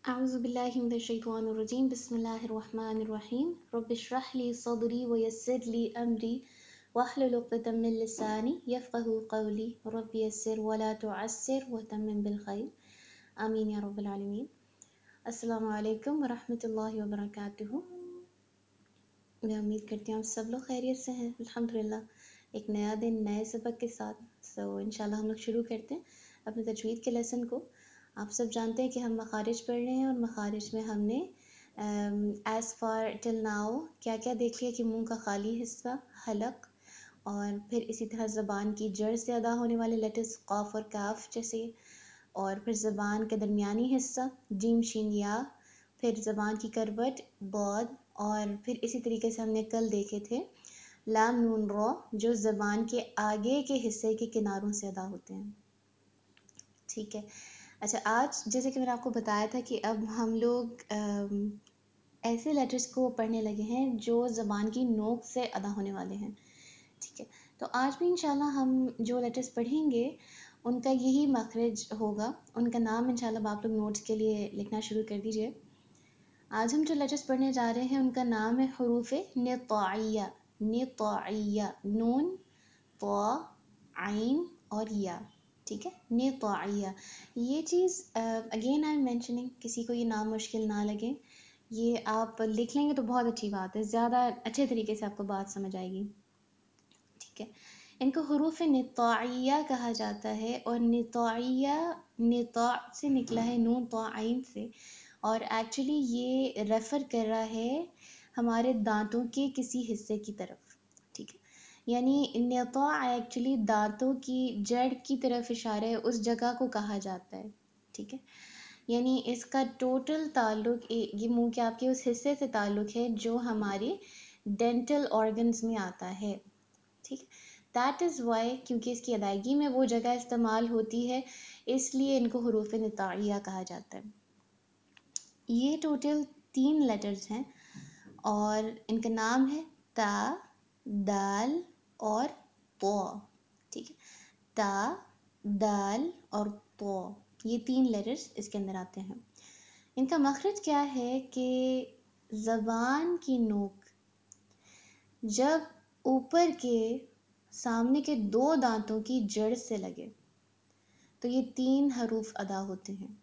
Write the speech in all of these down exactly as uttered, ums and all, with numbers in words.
أعوذ بالله من الشيطان الرجيم بسم الله الرحمن الرحيم رب اشرح لي صدري ويسر لي أمري واحلل عقدة من لساني يفقه قولي رب يسر ولا تعسر وتمم بالخير آمين يا رب العالمين. السلام عليكم ورحمة الله وبركاته. मैं उम्मीद करती हूँ आप सब लोग खैरियत से हैं अल्हम्दुलिल्लाह। एक नया दिन नए सबक के साथ सो इंशाल्लाह हम लोग शुरू करते हैं अपने तजवीद के लेसन को। आप सब जानते हैं कि हम मखारिज पढ़ रहे हैं और मखारिज में हमने एज़ फार टिल नाउ क्या क्या देख लिया कि मुंह का खाली हिस्सा हलक, और फिर इसी तरह ज़बान की जड़ से अदा होने वाले लेटर्स क़ाफ और काफ जैसे, और फिर ज़बान के दरमियानी हिस्सा जीम शीन या, फिर ज़बान की करवट बॉद, और फिर इसी तरीके से हमने कल देखे थे लाम नून रॉ जो ज़बान के आगे के हिस्से के किनारों से अदा होते हैं। ठीक है, अच्छा आज जैसे कि मैंने आपको बताया था कि अब हम लोग अम, ऐसे लेटर्स को पढ़ने लगे हैं जो ज़बान की नोक से अदा होने वाले हैं। ठीक है, तो आज भी इंशाल्लाह हम जो लेटर्स पढ़ेंगे उनका यही मखरज होगा। उनका नाम इंशाल्लाह आप लोग नोट्स के लिए लिखना शुरू कर दीजिए। आज हम जो लेटर्स पढ़ने जा रहे हैं उनका नाम है हरूफ निताइया। निताइया नून ता आइन और या। ठीक है, निताइया ये चीज़ अगेन आई एम मेंशनिंग, किसी को ये नाम मुश्किल ना लगे, ये आप लिख लेंगे तो बहुत अच्छी बात है, ज़्यादा अच्छे तरीके से आपको बात समझ आएगी। ठीक है, इनको हरूफ निताइया कहा जाता है और निताइया निता से निकला है नून ता आइन से, और एक्चुअली ये रेफ़र कर रहा है हमारे दांतों के किसी हिस्से की तरफ। ठीक है, यानी निता एक्चुअली दांतों की जड़ की तरफ इशारा है, उस जगह को कहा जाता है। ठीक है, यानी इसका टोटल ताल्लुक ये मुंह के आपके उस हिस्से से ताल्लुक है जो हमारे डेंटल ऑर्गन्स में आता है। ठीक, दैट इज़ वाई, क्योंकि इसकी अदायगी में वो जगह इस्तेमाल होती है, इसलिए इनको हरूफ निताइया कहा जाता है। ये टोटल तीन लेटर्स हैं और इनका नाम है ता, दाल और तो। ठीक है, ता, दाल और तो, ये तीन लेटर्स इसके अंदर आते हैं। इनका मखरज क्या है कि ज़बान की नोक जब ऊपर के सामने के दो दांतों की जड़ से लगे तो ये तीन हरूफ अदा होते हैं।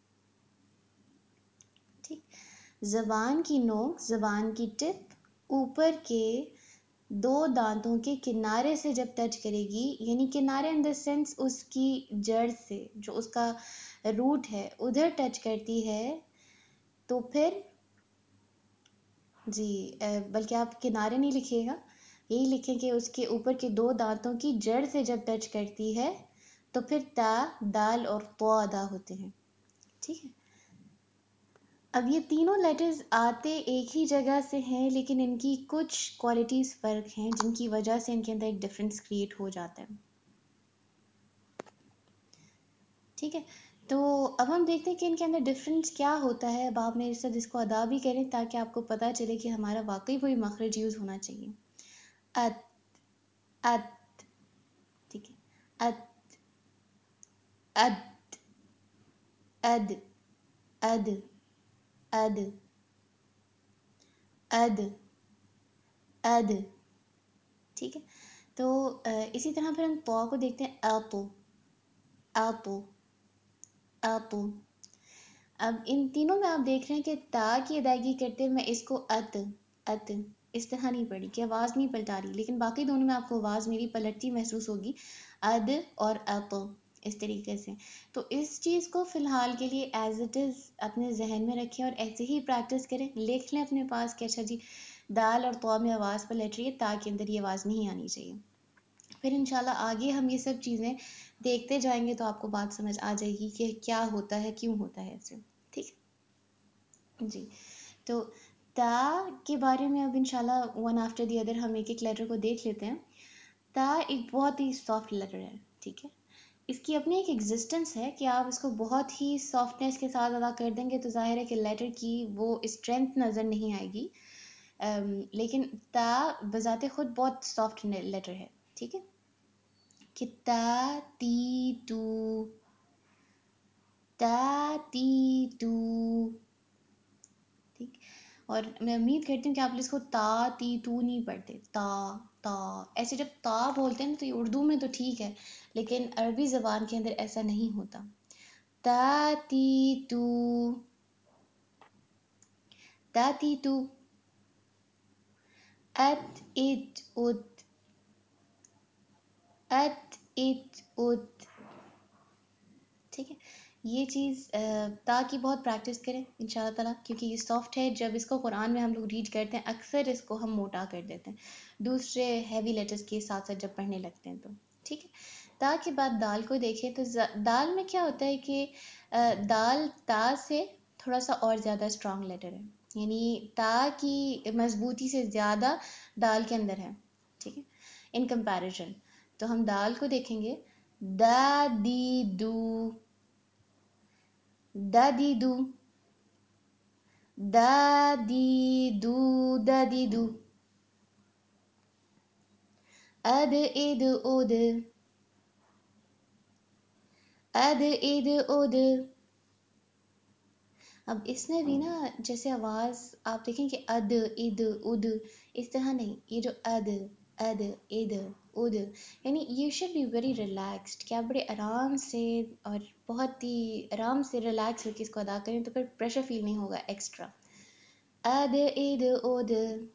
ठीक, ज़बान की नोक, ज़बान की टिप ऊपर के दो दांतों के किनारे से जब टच करेगी, यानी किनारे इन द सेंस उसकी जड़ से जो उसका रूट है उधर टच करती है, तो फिर जी बल्कि आप किनारे नहीं लिखिएगा, यही लिखें कि उसके ऊपर के दो दांतों की जड़ से जब टच करती है तो फिर ता, दाल और तो अदा होते हैं। ठीक है, अब ये तीनों लेटर्स आते एक ही जगह से हैं, लेकिन इनकी कुछ क्वालिटीज़ फ़र्क हैं जिनकी वजह से इनके अंदर एक डिफरेंस क्रिएट हो जाता है। ठीक है, तो अब हम देखते हैं कि इनके अंदर डिफरेंस क्या होता है। अब आप मेरे साथ इसको अदा भी करें ताकि आपको पता चले कि हमारा वाकई वही मखरज यूज़ होना चाहिए। अत, अत। ठीक है, अत, अद, अद, अद, अद, अद, अद। ठीक है, तो अ, इसी तरह फिर हम तो को देखते हैं, अतो, अतो, अतो। अब इन तीनों में आप देख रहे हैं कि ता की अदायगी करते हुए मैं इसको अत, अत इस तरह नहीं पढ़ी कि आवाज़ नहीं पलटा रही, लेकिन बाकी दोनों में आपको आवाज़ मेरी पलटती महसूस होगी, अद और अत इस तरीके से। तो इस चीज़ को फ़िलहाल के लिए एज़ इट इज़ अपने जहन में रखें और ऐसे ही प्रैक्टिस करें। लिख लें अपने पास कि अच्छा जी दाल और तो में आवाज़ पलट रही है, ता के अंदर ये आवाज़ नहीं आनी चाहिए। फिर इंशाल्लाह आगे हम ये सब चीज़ें देखते जाएंगे तो आपको बात समझ आ जाएगी कि क्या होता है, क्यों होता है ऐसे। ठीक जी, तो ता के बारे में अब इंशाल्लाह वन आफ्टर दी अदर हम एक एक लेटर को देख लेते हैं। ता एक बहुत ही सॉफ्ट लेटर है। ठीक है, इसकी अपनी एक एग्जिस्टेंस है कि आप इसको बहुत ही सॉफ्टनेस के साथ अदा कर देंगे तो जाहिर है कि लेटर की वो स्ट्रेंथ नज़र नहीं आएगी। अम, लेकिन ता बजाते खुद बहुत सॉफ्ट लेटर है। ठीक है, कि ता ती तू, ता ती तू, اور میں امید کرتی ہوں کہ آپ اس کو تا تی تو نہیں پڑھتے، تا تا ایسے جب تا بولتے ہیں نا تو یہ اردو میں تو ٹھیک ہے، لیکن عربی زبان کے اندر ایسا نہیں ہوتا. تا تی تو، تا تی تو، ات ات ات، ات ات ات. ٹھیک ہے، یہ چیز تا کی بہت پریکٹس کریں ان شاء اللہ تعالیٰ، کیونکہ یہ سافٹ ہے. جب اس کو قرآن میں ہم لوگ ریڈ کرتے ہیں اکثر اس کو ہم موٹا کر دیتے ہیں دوسرے ہیوی لیٹرز کے ساتھ ساتھ جب پڑھنے لگتے ہیں تو. ٹھیک ہے، تا کے بعد دال کو دیکھیں تو دال میں کیا ہوتا ہے کہ دال تا سے تھوڑا سا اور زیادہ اسٹرانگ لیٹر ہے، یعنی تا کی مضبوطی سے زیادہ دال کے اندر ہے. ٹھیک ہے، ان کمپیریزن. تو ہم دال کو دیکھیں گے، دا دی دو، دا دی دو، دا دی دو، دا دی دو. اد اد اود، اد اد اود. اب اس میں بھی نا جیسے آواز آپ دیکھیں کہ اد اد اد اس طرح نہیں، یہ جو اد اد اد اد، یعنی you should be very relaxed, کہ آپ بڑے آرام سے اور بہت ہی آرام سے ریلیکس ہو کے اس کو ادا کریں تو پھر پریشر فیل نہیں ہوگا ایکسٹرا. اد اد اد.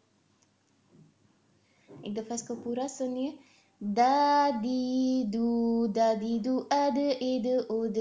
ایک دفعہ اس کو پورا سنیے، دا دی دو، دا دی دو، اد اد اد.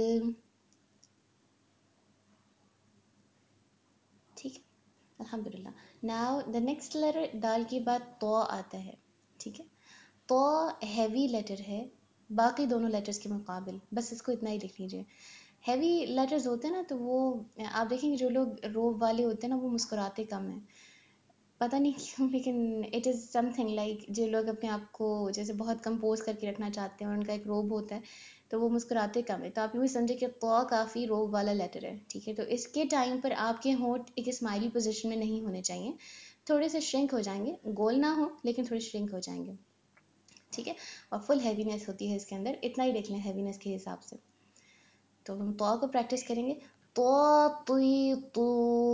ٹھیک ہے، الحمدللہ. ناؤ دا نیکسٹ لیٹر، دال کے بعد تو آتا ہے. ٹھیک ہے، تو ہیوی لیٹر ہے باقی دونوں لیٹرز کے مقابل، بس اس کو اتنا ہی لکھ لیجیے. ہیوی لیٹرز ہوتے ہیں نا تو وہ آپ دیکھیں گے جو لوگ روب والے ہوتے ہیں نا وہ مسکراتے کم ہیں، پتہ نہیں کیوں، لیکن it is something like جو لوگ اپنے آپ کو جیسے بہت کمپوز کر کے رکھنا چاہتے ہیں اور ان کا ایک روب ہوتا ہے تو وہ مسکراتے کم ہے. تو آپ یوں ہی سمجھے کہ تو کافی روب والا لیٹر ہے. ٹھیک ہے، تو اس کے ٹائم پر آپ کے ہونٹ ایک اسمائلی پوزیشن میں نہیں ہونے چاہیے، تھوڑے سے شرنک ہو جائیں گے، گول نہ ہو لیکن تھوڑے شرنک ہو جائیں گے. ٹھیک ہے، اور فل ہیوینس ہوتی ہے اس کے اندر، اتنا ہی دیکھ لیں ہیوینس کے حساب سے. تو ہم تو کو پریکٹس کریں گے، تو تی تو،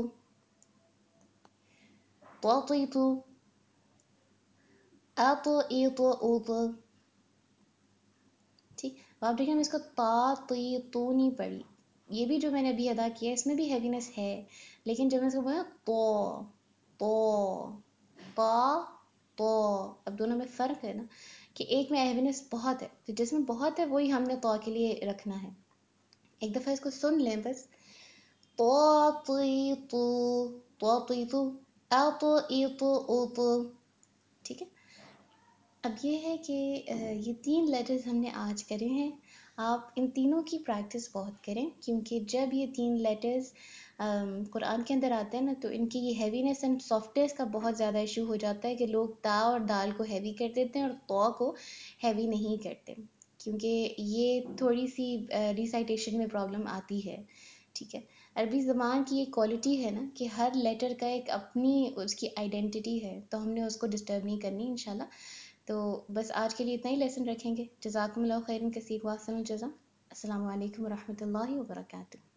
تو تی تو، آ تو ای تو او تو. ٹھیک، آپ دیکھیں ہم اس کو تا تی تو نہیں پڑھی، یہ بھی جو میں نے ابھی ادا کیا ہے اس میں بھی ہیوینس ہے، لیکن جب میں اس کو بولا تو تو تا تو، اب دونوں میں فرق ہے نا کہ ایک میں ہیوینس بہت ہے تو جس میں بہت ہے وہی ہم نے تو کے لیے رکھنا ہے. ایک دفعہ اس کو سن لیں بس، تو تی تو، تو تی تو، آ تو ای تو او تو. ٹھیک ہے، اب یہ ہے کہ یہ تین لیٹرز ہم نے آج کرے ہیں. آپ ان تینوں کی پریکٹس بہت کریں، کیونکہ جب یہ تین لیٹرز قرآن کے اندر آتے ہیں نا تو ان کی یہ ہیوینس اینڈ سافٹنیس کا بہت زیادہ ایشو ہو جاتا ہے کہ لوگ تا اور دال کو ہیوی کر دیتے ہیں اور تو کو ہیوی نہیں کرتے، کیونکہ یہ تھوڑی سی ریسائٹیشن میں پرابلم آتی ہے. ٹھیک ہے، عربی زبان کی ایک کوالٹی ہے نا کہ ہر لیٹر کا ایک اپنی اس کی آئیڈینٹی ہے، تو ہم نے اس کو ڈسٹرب نہیں کرنی انشاءاللہ. تو بس آج کے لیے اتنا ہی لیسن رکھیں گے. جزاکم اللہ خیرن کثیر، واحسن الجزا. السلام علیکم ورحمۃ اللہ وبرکاتہ.